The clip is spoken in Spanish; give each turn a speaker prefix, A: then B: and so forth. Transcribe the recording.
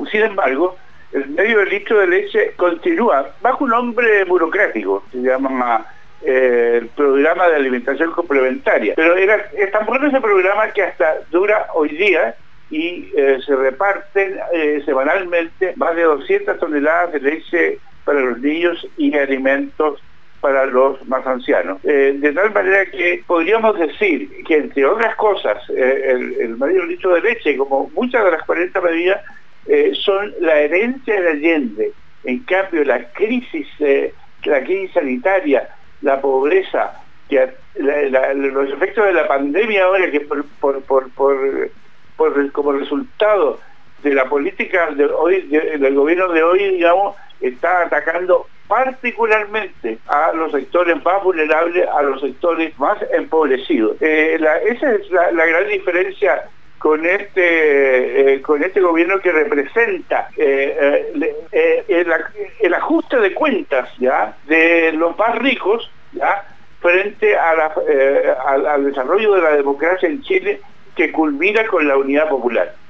A: Sin embargo, el medio de litro de leche continúa bajo un nombre burocrático, se llama el programa de alimentación complementaria. Pero es tan bueno ese programa que hasta dura hoy día y se reparten semanalmente más de 200 toneladas de leche para los niños y alimentos para los más ancianos. De tal manera que podríamos decir que, entre otras cosas, el medio litro de leche, como muchas de las 40 medidas, son la herencia de Allende. En cambio, la crisis sanitaria, la pobreza, los efectos de la pandemia ahora, que como resultado de la política de hoy, del gobierno de hoy, digamos, está atacando particularmente a los sectores más vulnerables, a los sectores más empobrecidos. Esa es la gran diferencia con este gobierno, que representa el ajuste de cuentas, ¿ya?, de los más ricos, ¿ya?, frente al desarrollo de la democracia en Chile, que culmina con la unidad popular.